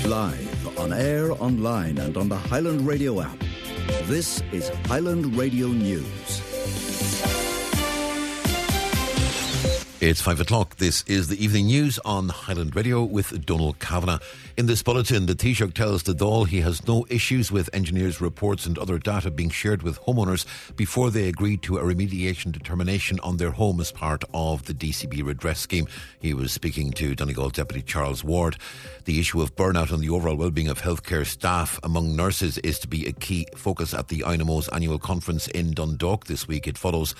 Live, on air, online and on the Highland Radio app. This is Highland Radio News. It's 5 o'clock. This is the evening news on Highland Radio with Donald Kavanagh. In this bulletin, the Taoiseach tells the Dáil he has no issues with engineers' reports and other data being shared with homeowners before they agreed to a remediation determination on their home as part of the DCB redress scheme. He was speaking to Donegal Deputy Charles Ward. The issue of burnout and the overall well-being of healthcare staff among nurses is to be a key focus at the INMO's annual conference in Dundalk this week. It follows.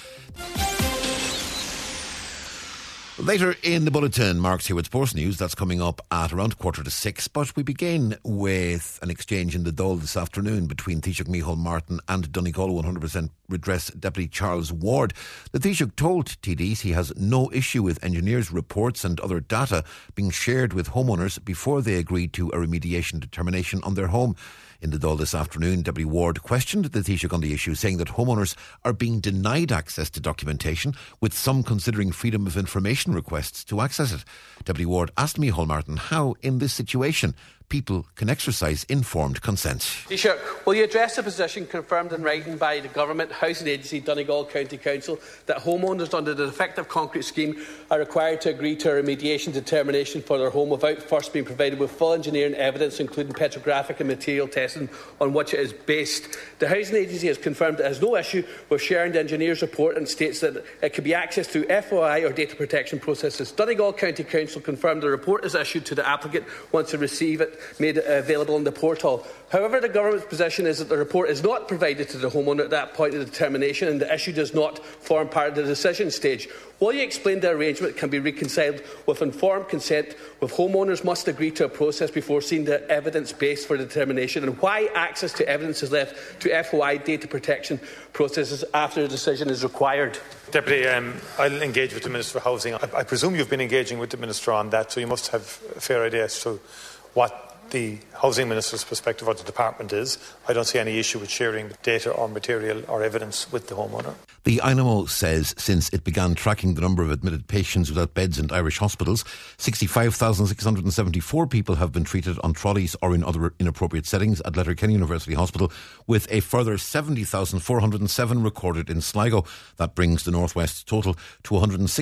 Later in the bulletin, Mark's here with Sports News. That's coming up at around 5:45. But we begin with an exchange in the Dáil this afternoon between Taoiseach Micheál Martin and Donegal 100% Redress Deputy Charles Ward. The Taoiseach told TDs he has no issue with engineers' reports and other data being shared with homeowners before they agreed to a remediation determination on their home. In the Dáil this afternoon, Deputy Ward questioned the Taoiseach on the issue, saying that homeowners are being denied access to documentation, with some considering freedom of information requests to access it. Deputy Ward asked Micheál Martin how, in this situation, people can exercise informed consent. Taoiseach, will you address the position confirmed in writing by the Government Housing Agency, Donegal County Council, that homeowners under the Defective Concrete Scheme are required to agree to a remediation determination for their home without first being provided with full engineering evidence, including petrographic and material testing on which it is based? The Housing Agency has confirmed it has no issue with sharing the engineer's report and states that it can be accessed through FOI or data protection processes. Donegal County Council confirmed the report is issued to the applicant once they receive it, made available on the portal. However, the Government's position is that the report is not provided to the homeowner at that point of determination and the issue does not form part of the decision stage. Will you explain the arrangement can be reconciled with informed consent, with homeowners must agree to a process before seeing the evidence base for determination, and why access to evidence is left to FOI data protection processes after a decision is required? Deputy, I'll engage with the Minister for Housing. I presume you've been engaging with the Minister on that, so you must have a fair idea as to what the Housing Minister's perspective of the department is. I don't see any issue with sharing data or material or evidence with the homeowner. The INMO says since it began tracking the number of admitted patients without beds in Irish hospitals, 65,674 people have been treated on trolleys or in other inappropriate settings at Letterkenny University Hospital, with a further 70,407 recorded in Sligo. That brings the North West total to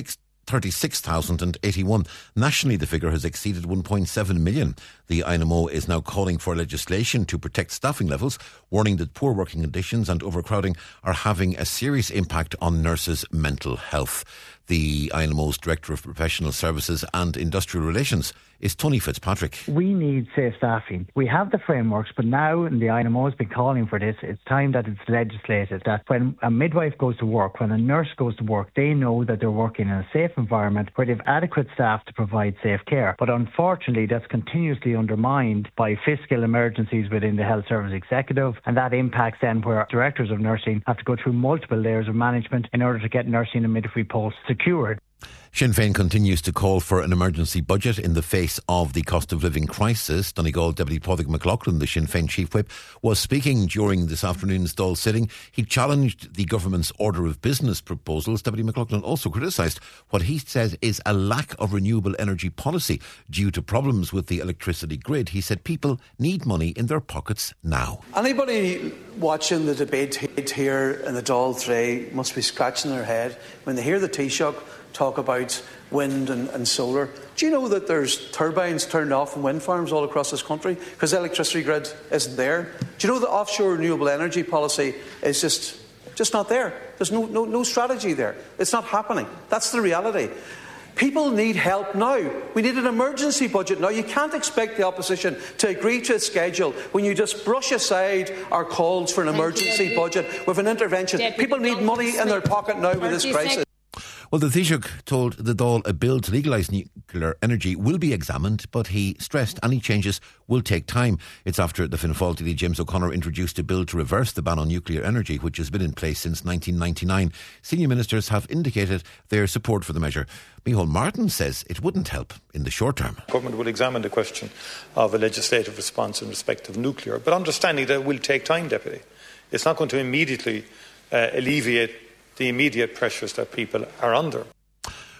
36,081. Nationally, the figure has exceeded 1.7 million. The INMO is now calling for legislation to protect staffing levels, warning that poor working conditions and overcrowding are having a serious impact on nurses' mental health. The INMO's Director of Professional Services and Industrial Relations is Tony Fitzpatrick. We need safe staffing. We have the frameworks, but now, and the INMO has been calling for this, it's time that it's legislated that when a midwife goes to work, when a nurse goes to work, they know that they're working in a safe environment where they've adequate staff to provide safe care. But unfortunately, that's continuously undermined by fiscal emergencies within the Health Service Executive, and that impacts then where directors of nursing have to go through multiple layers of management in order to get nursing and midwifery posts secured. Sinn Féin continues to call for an emergency budget in the face of the cost of living crisis. Donegal Deputy Padraig McLaughlin, the Sinn Féin Chief Whip, was speaking during this afternoon's Dáil sitting. He challenged the government's order of business proposals. Deputy McLaughlin also criticised what he says is a lack of renewable energy policy due to problems with the electricity grid. He said people need money in their pockets now. Anybody watching the debate here in the Dáil today must be scratching their head when they hear the Taoiseach talk about wind and solar. Do you know that there's turbines turned off in wind farms all across this country because the electricity grid isn't there? Do you know that offshore renewable energy policy is just not there? There's no strategy there. It's not happening. That's the reality. People need help now. We need an emergency budget now. You can't expect the opposition to agree to a schedule when you just brush aside our calls for an emergency budget with an intervention. People need money in their pocket now with this crisis. Well, the Taoiseach told the Dáil a bill to legalise nuclear energy will be examined, but he stressed any changes will take time. It's after the Fianna Fáil TD James O'Connor introduced a bill to reverse the ban on nuclear energy, which has been in place since 1999. Senior ministers have indicated their support for the measure. Micheál Martin says it wouldn't help in the short term. Government will examine the question of a legislative response in respect of nuclear, but understanding that it will take time, Deputy. It's not going to immediately alleviate the immediate pressures that people are under.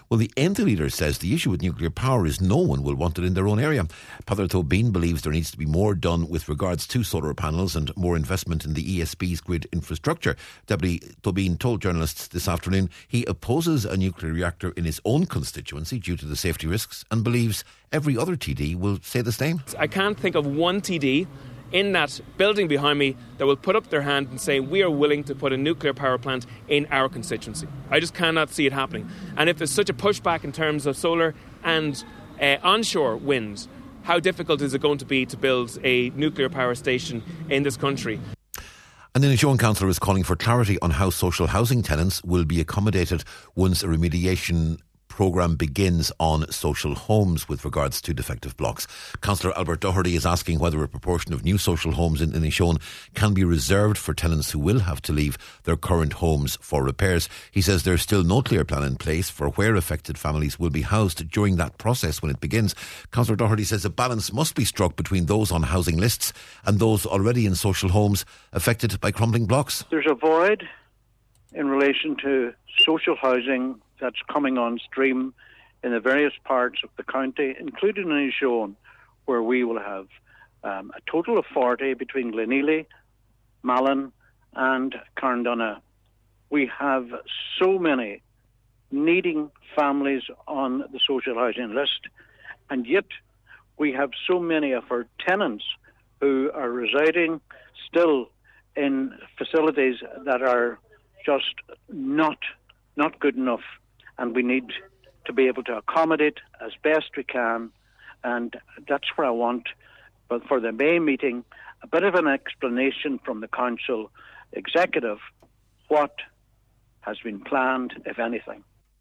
Well, the NT leader says the issue with nuclear power is no one will want it in their own area. Peadar Tóibín believes there needs to be more done with regards to solar panels and more investment in the ESB's grid infrastructure. Deputy Tóibín told journalists this afternoon he opposes a nuclear reactor in his own constituency due to the safety risks and believes every other TD will say the same. I can't think of one TD in that building behind me that will put up their hand and say we are willing to put a nuclear power plant in our constituency. I just cannot see it happening. And if there's such a pushback in terms of solar and onshore wind, how difficult is it going to be to build a nuclear power station in this country? And then a Inishowen councillor is calling for clarity on how social housing tenants will be accommodated once a remediation programme begins on social homes with regards to defective blocks. Councillor Albert Doherty is asking whether a proportion of new social homes in Inishowen can be reserved for tenants who will have to leave their current homes for repairs. He says there's still no clear plan in place for where affected families will be housed during that process when it begins. Councillor Doherty says a balance must be struck between those on housing lists and those already in social homes affected by crumbling blocks. There's a void in relation to social housing that's coming on stream in the various parts of the county, including Inishowen, where we will have a total of 40 between Glenealy, Malin and Carndonagh. We have so many needing families on the social housing list, and yet we have so many of our tenants who are residing still in facilities that are just not good enough. And we need to be able to accommodate as best we can. And that's where I want, but for the May meeting, a bit of an explanation from the council executive what has been planned, if anything.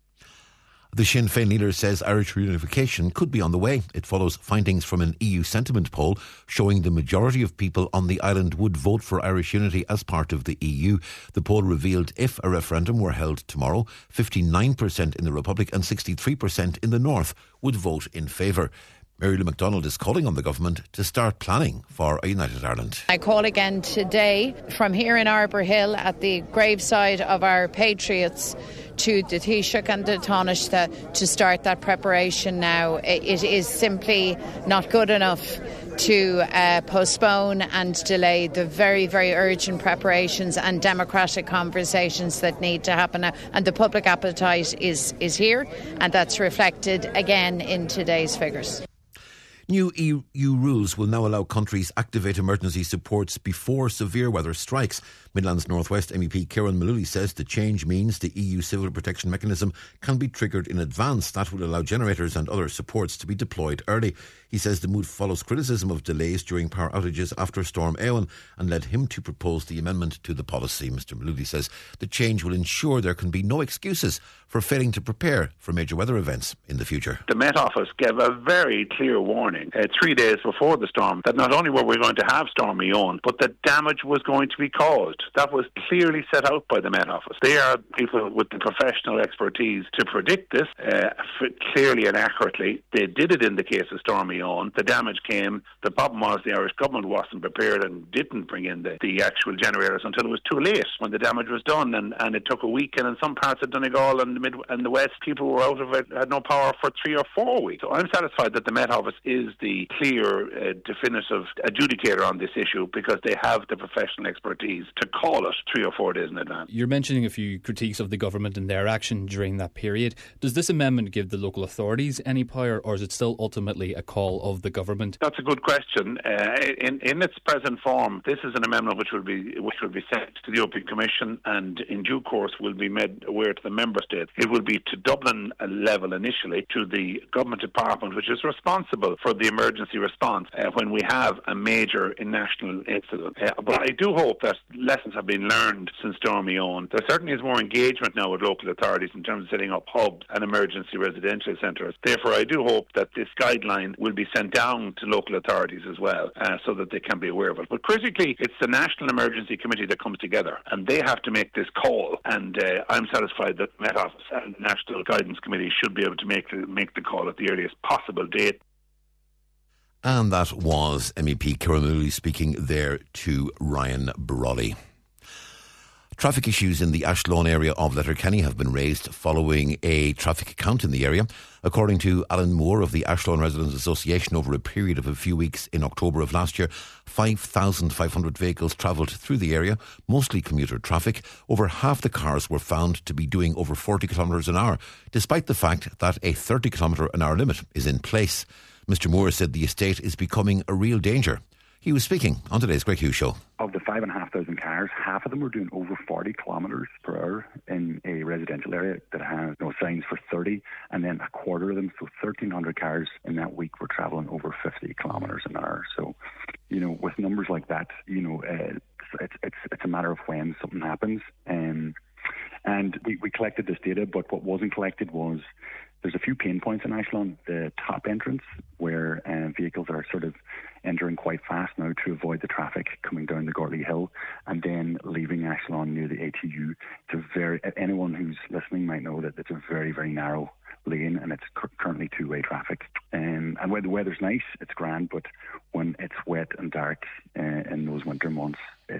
The Sinn Féin leader says Irish reunification could be on the way. It follows findings from an EU sentiment poll showing the majority of people on the island would vote for Irish unity as part of the EU. The poll revealed if a referendum were held tomorrow, 59% in the Republic and 63% in the North would vote in favour. Mary Lou MacDonald is calling on the government to start planning for a united Ireland. I call again today from here in Arbour Hill at the graveside of our patriots to the Taoiseach and the Taoiseach to start that preparation now. It is simply not good enough to postpone and delay the very, very urgent preparations and democratic conversations that need to happen. And the public appetite is here, and that's reflected again in today's figures. New EU rules will now allow countries activate emergency supports before severe weather strikes. Midlands North West MEP Kieran Mullooly says the change means the EU civil protection mechanism can be triggered in advance. That will allow generators and other supports to be deployed early. He says the move follows criticism of delays during power outages after Storm Éowyn and led him to propose the amendment to the policy. Mr Mullooly says the change will ensure there can be no excuses for failing to prepare for major weather events in the future. The Met Office gave a very clear warning 3 days before the storm that not only were we going to have Storm Éowyn, but that damage was going to be caused. That was clearly set out by the Met Office. They are people with the professional expertise to predict this clearly and accurately. They did it in the case of Storm Éowyn. The damage came. The problem was the Irish government wasn't prepared and didn't bring in the actual generators until it was too late when the damage was done, and it took a week, and in some parts of Donegal and the West, people were out of it, had no power for 3 or 4 weeks. So I'm satisfied that the Met Office is the clear, definitive adjudicator on this issue because they have the professional expertise to call it 3 or 4 days in advance. You're mentioning a few critiques of the government and their action during that period. Does this amendment give the local authorities any power, or is it still ultimately a call of the government? That's a good question. In its present form, this is an amendment which will be sent to the European Commission and in due course will be made aware to the member states. It will be to Dublin level initially, to the government department which is responsible for the emergency response when we have a major national incident. But I do hope that lessons have been learned since Storm Éowyn. There certainly is more engagement now with local authorities in terms of setting up hubs and emergency residential centres. Therefore, I do hope that this guideline will be sent down to local authorities as well so that they can be aware of it. But critically, it's the National Emergency Committee that comes together and they have to make this call, and I'm satisfied that Met Office and the National Guidance Committee should be able to make the call at the earliest possible date. And that was MEP Kieran Mullooly speaking there to Ryan Brawley. Traffic issues in the Ashlawn area of Letterkenny have been raised following a traffic count in the area. According to Alan Moore of the Ashlawn Residents Association, over a period of a few weeks in October of last year, 5,500 vehicles travelled through the area, mostly commuter traffic. Over half the cars were found to be doing over 40 kilometres an hour, despite the fact that a 30 kilometre an hour limit is in place. Mr Moore said the estate is becoming a real danger. He was speaking on today's Greg Hughes Show. Of the 5,500 cars, half of them were doing over 40 kilometres per hour in a residential area that has no signs for 30, and then a quarter of them, so 1,300 cars in that week, were travelling over 50 kilometres an hour. So, with numbers like that, it's a matter of when something happens. And we collected this data, but what wasn't collected was there's a few pain points in Ashlawn. The top entrance, where vehicles are sort of entering quite fast now to avoid the traffic coming down the Gortley Hill, and then leaving Ashlawn near the ATU. Anyone who's listening might know that it's a very, very narrow lane, and it's currently two-way traffic. And when the weather's nice, it's grand, but when it's wet and dark in those winter months,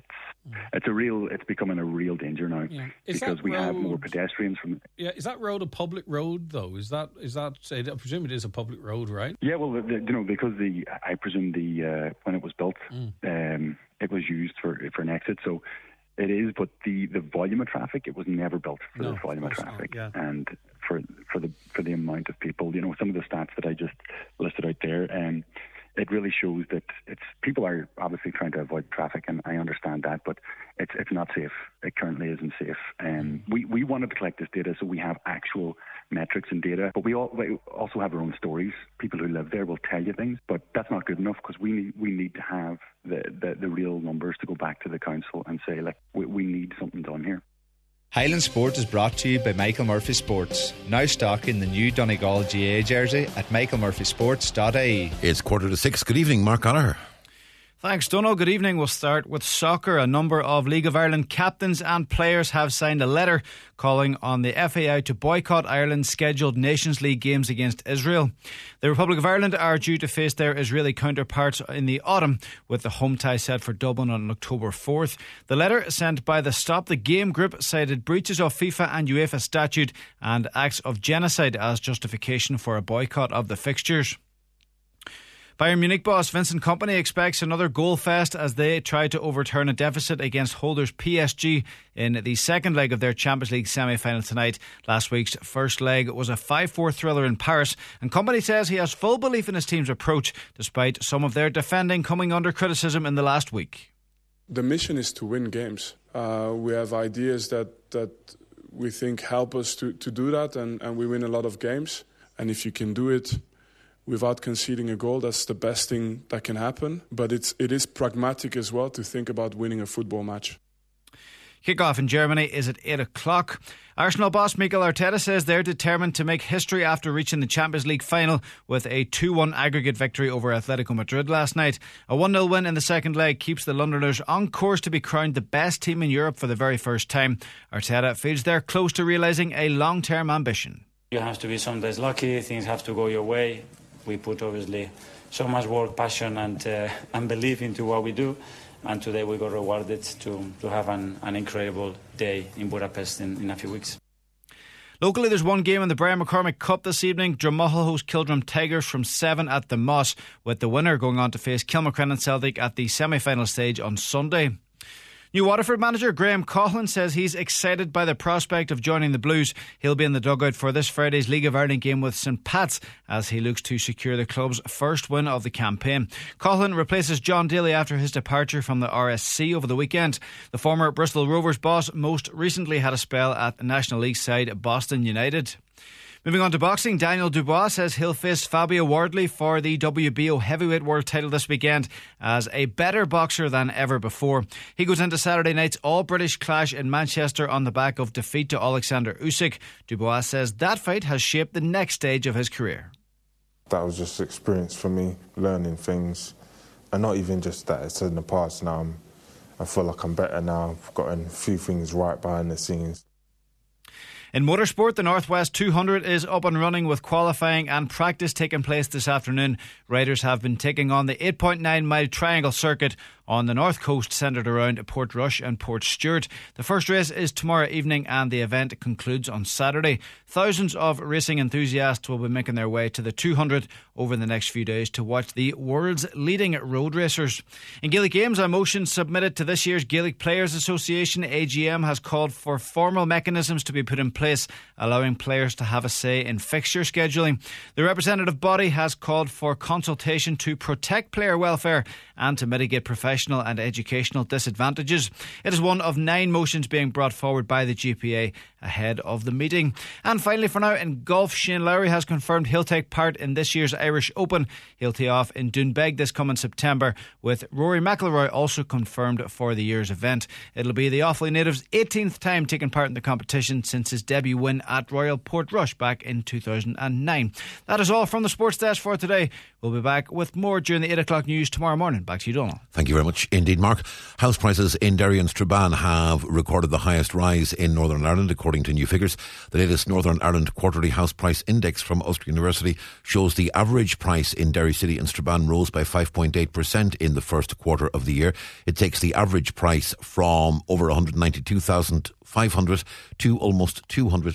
it's becoming a real danger now, because we have more pedestrians from. Yeah, is that road a public road though? Is that? I presume it is a public road, right? Yeah, well, because I presume when it was built, it was used for an exit, so. It is, but the volume of traffic, it was never built for the volume of traffic, and for the amount of people. Some of the stats that I just listed out there, it really shows that people are obviously trying to avoid traffic, and I understand that, but it's not safe. It currently isn't safe. We wanted to collect this data so we have actual metrics and data, but we also have our own stories. People who live there will tell you things, but that's not good enough, because we need to have the real numbers to go back to the council and say, we need something done here. Highland Sport is brought to you by Michael Murphy Sports. Now stocking the new Donegal GA jersey at michaelmurphysports.ie. It's 5:45. Good evening, Mark Gallagher. Thanks, Donald. Good evening. We'll start with soccer. A number of League of Ireland captains and players have signed a letter calling on the FAI to boycott Ireland's scheduled Nations League games against Israel. The Republic of Ireland are due to face their Israeli counterparts in the autumn, with the home tie set for Dublin on October 4th. The letter, sent by the Stop the Game group, cited breaches of FIFA and UEFA statute and acts of genocide as justification for a boycott of the fixtures. Bayern Munich boss Vincent Kompany expects another goal fest as they try to overturn a deficit against holders PSG in the second leg of their Champions League semi-final tonight. Last week's first leg was a 5-4 thriller in Paris, and Kompany says he has full belief in his team's approach, despite some of their defending coming under criticism in the last week. The mission is to win games. We have ideas that we think help us to do that, and we win a lot of games. And if you can do it without conceding a goal, that's the best thing that can happen. But it is pragmatic as well to think about winning a football match. Kick-off in Germany is at 8 o'clock. Arsenal boss Mikel Arteta says they're determined to make history after reaching the Champions League final with a 2-1 aggregate victory over Atletico Madrid last night. A 1-0 win in the second leg keeps the Londoners on course to be crowned the best team in Europe for the very first time. Arteta feels they're close to realising a long-term ambition. You have to be some days lucky, things have to go your way. We put obviously so much work, passion and belief into what we do, and today we got rewarded to have an incredible day in Budapest in a few weeks. Locally, there's one game in the Brian McCormick Cup this evening. Dromahal host Kildrum Tigers from 7 at the Moss, with the winner going on to face Kilmacrennan and Celtic at the semi-final stage on Sunday. New Waterford manager Graham Coughlan says he's excited by the prospect of joining the Blues. He'll be in the dugout for this Friday's League of Ireland game with St Pat's as he looks to secure the club's first win of the campaign. Coughlan replaces John Daly after his departure from the RSC over the weekend. The former Bristol Rovers boss most recently had a spell at the National League side Boston United. Moving on to boxing, Daniel Dubois says he'll face Fabio Wardley for the WBO heavyweight world title this weekend as a better boxer than ever before. He goes into Saturday night's all-British clash in Manchester on the back of defeat to Alexander Usyk. Dubois says that fight has shaped the next stage of his career. That was just experience for me, learning things, and not even just that it's in the past. Now I feel like I'm better now. I've gotten a few things right behind the scenes. In motorsport, the Northwest 200 is up and running with qualifying and practice taking place this afternoon. Riders have been taking on the 8.9 mile triangle circuit on the north coast, centred around Portrush and Port Stewart. The first race is tomorrow evening and the event concludes on Saturday. Thousands of racing enthusiasts will be making their way to the 200 over the next few days to watch the world's leading road racers. In Gaelic Games, a motion submitted to this year's Gaelic Players Association AGM has called for formal mechanisms to be put in place, allowing players to have a say in fixture scheduling. The representative body has called for consultation to protect player welfare and to mitigate professional and educational disadvantages. It is one of 9 motions being brought forward by the GPA ahead of the meeting. And finally, for now, in golf, Shane Lowry has confirmed he'll take part in this year's Irish Open. He'll tee off in Doonbeg this coming September, with Rory McIlroy also confirmed for the year's event. It'll be the Offaly native's 18th time taking part in the competition since his debut win at Royal Portrush back in 2009. That is all from the Sports Desk for today. We'll be back with more during the 8 o'clock news tomorrow morning. Back to you, Donald. Thank you very much indeed, Mark. House prices in Derry and Strabane have recorded the highest rise in Northern Ireland, according to new figures. The latest Northern Ireland Quarterly House Price Index from Ulster University shows the average price in Derry City and Strabane rose by 5.8% in the first quarter of the year. It takes the average price from over £192,500 to almost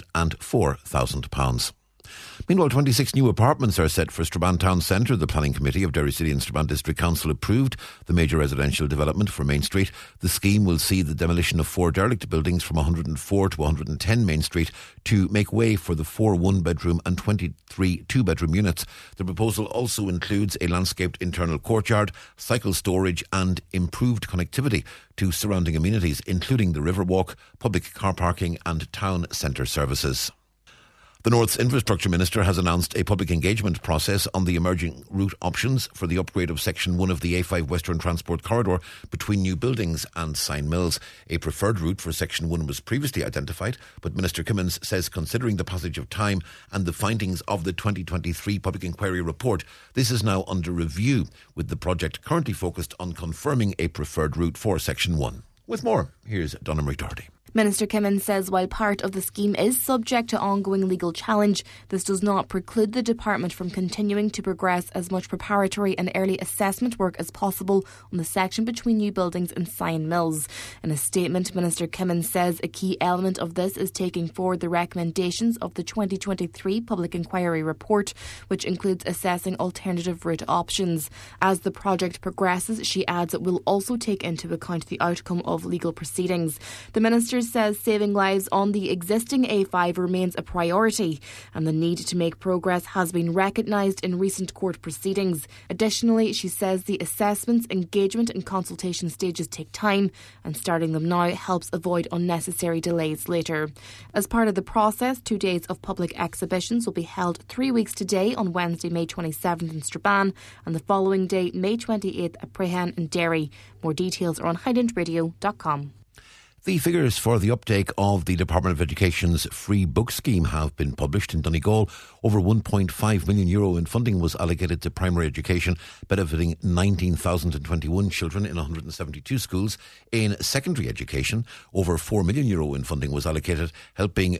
£204,000. Meanwhile, 26 new apartments are set for Strabane Town Centre. The Planning Committee of Derry City and Strabane District Council approved the major residential development for Main Street. The scheme will see the demolition of 4 derelict buildings from 104 to 110 Main Street to make way for the 4 one-bedroom and 23 two-bedroom units. The proposal also includes a landscaped internal courtyard, cycle storage and improved connectivity to surrounding amenities, including the Riverwalk, public car parking and town centre services. The North's Infrastructure Minister has announced a public engagement process on the emerging route options for the upgrade of Section 1 of the A5 Western Transport Corridor between New Buildings and Sign Mills. A preferred route for Section 1 was previously identified, but Minister Kimmins says considering the passage of time and the findings of the 2023 Public Inquiry report, this is now under review, with the project currently focused on confirming a preferred route for Section 1. With more, here's Donna Marie Doherty. Minister Kimmins says while part of the scheme is subject to ongoing legal challenge, this does not preclude the department from continuing to progress as much preparatory and early assessment work as possible on the section between New Buildings and Sign Mills. In a statement, Minister Kimmins says a key element of this is taking forward the recommendations of the 2023 Public Inquiry report, which includes assessing alternative route options. As the project progresses, she adds it will also take into account the outcome of legal proceedings. The Minister says saving lives on the existing A5 remains a priority and the need to make progress has been recognised in recent court proceedings. Additionally, she says the assessments, engagement and consultation stages take time and starting them now helps avoid unnecessary delays later. As part of the process, 2 days of public exhibitions will be held 3 weeks today on Wednesday, May 27th in Strabane and the following day, May 28th at Prehan and Derry. More details are on highlandradio.com. The figures for the uptake of the Department of Education's free book scheme have been published in Donegal. Over €1.5 million in funding was allocated to primary education, benefiting 19,021 children in 172 schools. In secondary education, over €4 million in funding was allocated, helping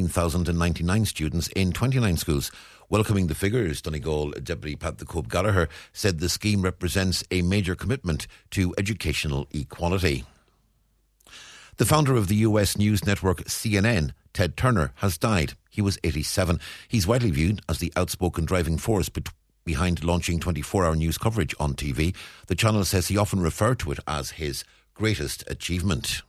15,099 students in 29 schools. Welcoming the figures, Donegal Deputy Pat the Cope Gallagher said the scheme represents a major commitment to educational equality. The founder of the US news network CNN, Ted Turner, has died. He was 87. He's widely viewed as the outspoken driving force behind launching 24-hour news coverage on TV. The channel says he often referred to it as his greatest achievement.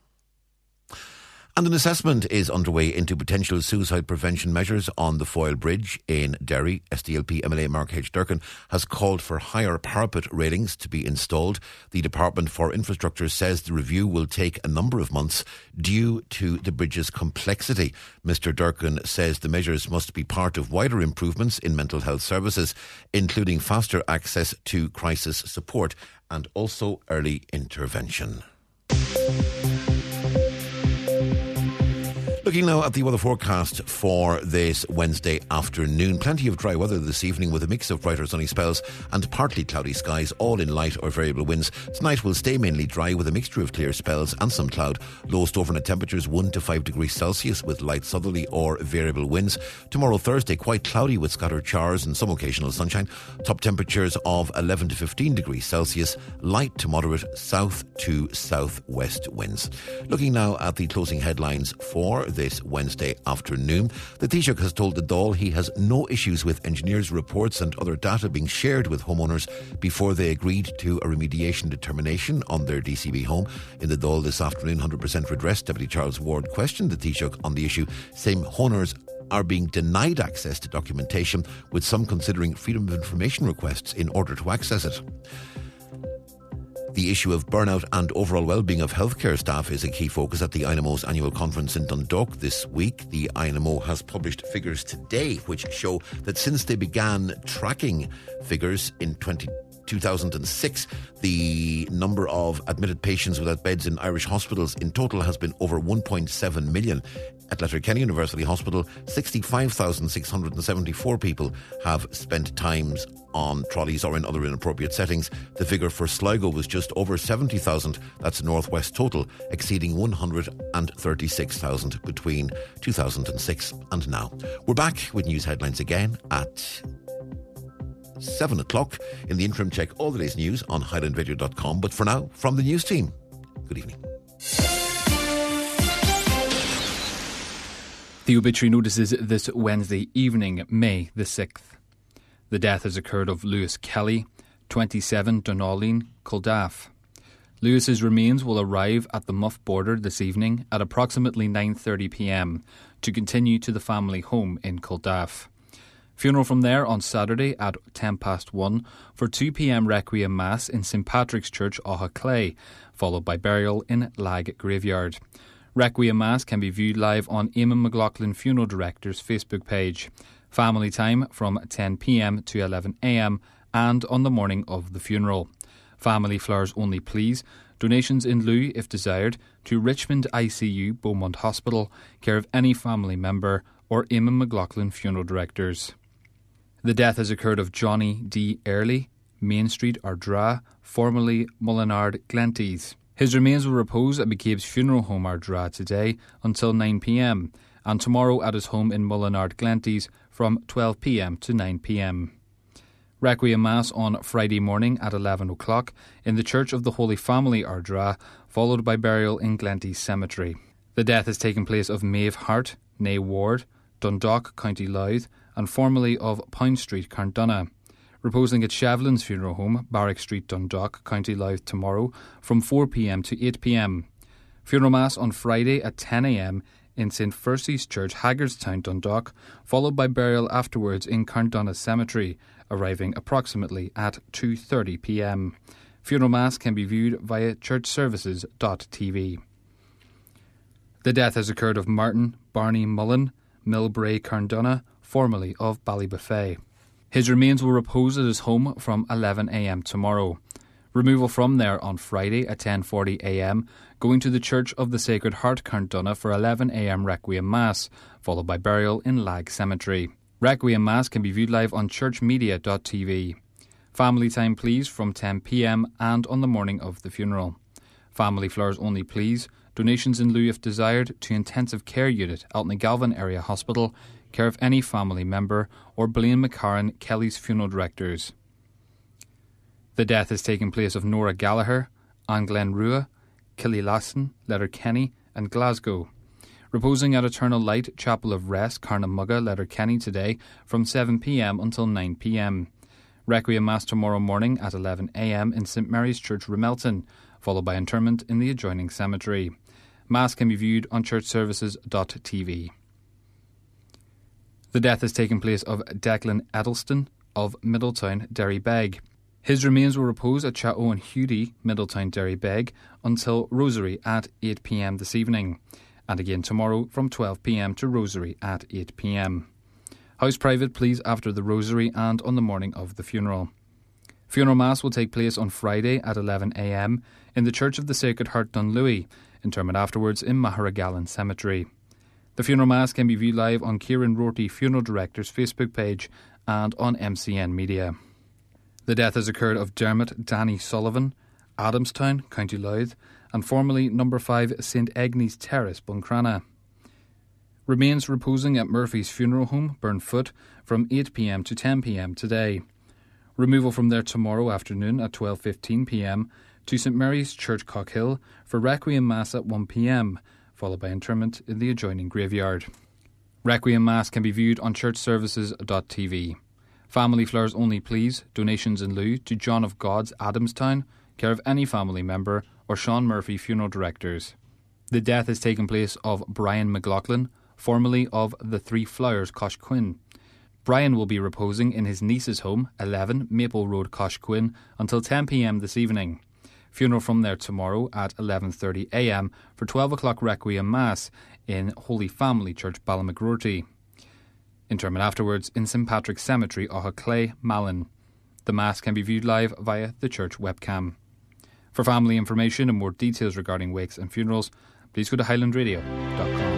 And an assessment is underway into potential suicide prevention measures on the Foyle Bridge in Derry. SDLP MLA Mark H. Durkin has called for higher parapet railings to be installed. The Department for Infrastructure says the review will take a number of months due to the bridge's complexity. Mr. Durkin says the measures must be part of wider improvements in mental health services, including faster access to crisis support and also early intervention. Looking now at the weather forecast for this Wednesday afternoon. Plenty of dry weather this evening with a mix of brighter sunny spells and partly cloudy skies, all in light or variable winds. Tonight will stay mainly dry with a mixture of clear spells and some cloud. Lowest overnight temperatures 1 to 5 degrees Celsius with light southerly or variable winds. Tomorrow Thursday quite cloudy with scattered showers and some occasional sunshine. Top temperatures of 11 to 15 degrees Celsius. Light to moderate south to southwest winds. Looking now at the closing headlines for this Wednesday afternoon. The Taoiseach has told the Dáil he has no issues with engineers' reports and other data being shared with homeowners before they agreed to a remediation determination on their DCB home. In the Dáil this afternoon, 100% redress, Deputy Charles Ward questioned the Taoiseach on the issue, saying homeowners are being denied access to documentation, with some considering freedom of information requests in order to access it. The issue of burnout and overall well-being of healthcare staff is a key focus at the INMO's annual conference in Dundalk this week. The INMO has published figures today which show that since they began tracking figures in 2006, the number of admitted patients without beds in Irish hospitals in total has been over 1.7 million. At Letterkenny University Hospital, 65,674 people have spent times on trolleys or in other inappropriate settings. The figure for Sligo was just over 70,000. That's Northwest total, exceeding 136,000 between 2006 and now. We're back with news headlines again at 7 o'clock. In the interim, check all the day's news on highlandradio.com. But for now, from the news team, good evening. The obituary notices this Wednesday evening, May the 6th. The death has occurred of Lewis Kelly, 27, Dunolleen, Culdaff. Lewis's remains will arrive at the Muff border this evening at approximately 9:30 p.m. to continue to the family home in Culdaff. Funeral from there on Saturday at 1:10 for 2 p.m. Requiem Mass in St Patrick's Church, Clay, followed by burial in Lag Graveyard. Requiem Mass can be viewed live on Eamon McLaughlin Funeral Director's Facebook page. Family time from 10 p.m. to 11 a.m. and on the morning of the funeral. Family flowers only please. Donations in lieu, if desired, to Richmond ICU Beaumont Hospital, care of any family member or Eamon McLaughlin Funeral Directors. The death has occurred of Johnny D. Early, Main Street, Ardra, formerly Mullinard Glenties. His remains will repose at McCabe's funeral home Ardra today until 9 p.m. and tomorrow at his home in Mullinard Glenties from 12 p.m. to 9 p.m. Requiem Mass on Friday morning at 11 o'clock in the Church of the Holy Family Ardra, followed by burial in Glenties Cemetery. The death has taken place of Maeve Hart, née Ward, Dundalk, County Louth, and formerly of Pound Street, Carndonagh. Reposing at Shevlin's funeral home, Barrack Street, Dundalk, County Louth tomorrow from 4 p.m. to 8 p.m. Funeral Mass on Friday at 10 a.m. in St Fursey's Church, Haggardstown, Dundalk, followed by burial afterwards in Carndonagh Cemetery, arriving approximately at 2:30 p.m. Funeral Mass can be viewed via churchservices.tv. The death has occurred of Martin Barney Mullen, Millbrae, Carndonagh, formerly of Ballybuffet. His remains will repose at his home from 11 a.m. tomorrow. Removal from there on Friday at 10:40 a.m, going to the Church of the Sacred Heart, Carndonagh for 11 a.m. Requiem Mass, followed by burial in Lag Cemetery. Requiem Mass can be viewed live on churchmedia.tv. Family time please from 10 p.m. and on the morning of the funeral. Family flowers only please. Donations in lieu if desired to Intensive Care Unit, Altnagalvin Area Hospital, care of any family member or Blaine McCarran, Kelly's Funeral Directors. The death has taken place of Nora Gallagher, Anne Glen Rua, Killy Lassen, Letterkenny and Glasgow. Reposing at Eternal Light Chapel of Rest, Carnamugga, Letterkenny today from 7 p.m. until 9 p.m. Requiem Mass tomorrow morning at 11 a.m. in St Mary's Church, Ramelton, followed by interment in the adjoining cemetery. Mass can be viewed on churchservices.tv. The death has taken place of Declan Edelston of Middletown, Derrybeg. His remains will repose at Cha Owen Hudie, Middletown, Derrybeg, until Rosary at 8 p.m. this evening, and again tomorrow from 12 p.m. to Rosary at 8 p.m. House private please after the Rosary and on the morning of the funeral. Funeral Mass will take place on Friday at 11 a.m. in the Church of the Sacred Heart, Dunlewy, interment afterwards in Maharagallen Cemetery. The funeral mass can be viewed live on Kieran Rorty Funeral Director's Facebook page and on MCN Media. The death has occurred of Dermot Danny Sullivan, Adamstown, County Louth, and formerly number 5 St Agnes Terrace, Buncrana. Remains reposing at Murphy's Funeral Home, Burnfoot, from 8 p.m. to 10 p.m. today. Removal from there tomorrow afternoon at 12:15 p.m. to St Mary's Church Cockhill for Requiem Mass at 1 p.m, followed by interment in the adjoining graveyard. Requiem Mass can be viewed on churchservices.tv. Family flowers only please, donations in lieu to John of God's Adamstown, care of any family member, or Sean Murphy Funeral Directors. The death has taken place of Brian McLaughlin, formerly of the Three Flowers, Coshquin. Brian will be reposing in his niece's home, 11 Maple Road, Coshquin, until 10 p.m. this evening. Funeral from there tomorrow at 11:30 a.m. for 12 o'clock Requiem Mass in Holy Family Church, Ballymacrorty. Interment afterwards in St Patrick's Cemetery, Clay, Malin. The Mass can be viewed live via the church webcam. For family information and more details regarding wakes and funerals, please go to highlandradio.com.